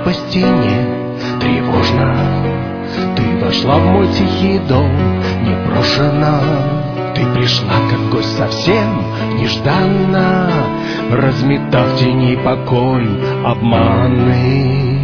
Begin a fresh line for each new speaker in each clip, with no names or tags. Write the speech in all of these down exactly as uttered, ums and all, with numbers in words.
по стене, тревожно. Ты вошла в мой тихий дом, непрошена. Ты пришла, как гость, совсем нежданно, разметав тени покой обманный.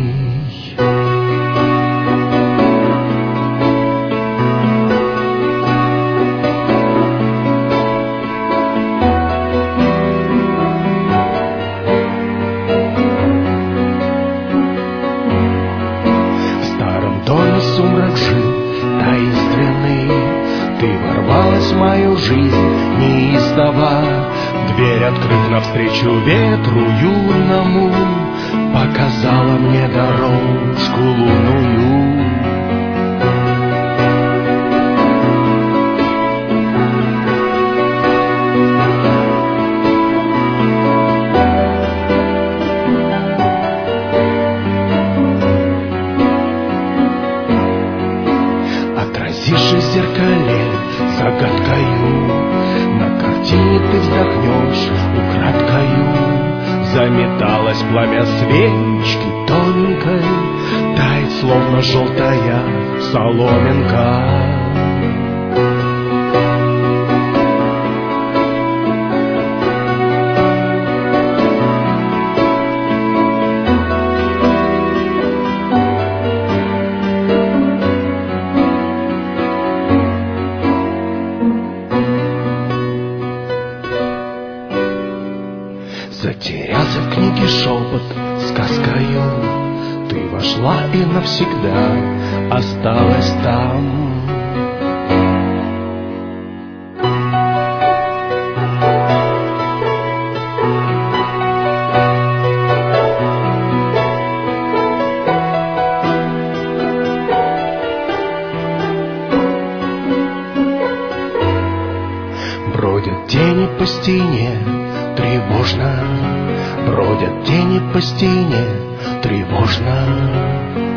Сумрак жил таинственный, ты ворвалась в мою жизнь неистово, дверь открыв навстречу ветру юному, показала мне дорожку лунную. Отразишь в зеркале загадкою, на картине ты вздохнешь украдкою. Заметалось пламя свечки тоненькой, тает, словно желтая соломинка. Затерялся в книге шепот сказкою, ты вошла и навсегда осталась там. Бродят тени по стене, тревожно, бродят тени по стене, тревожно.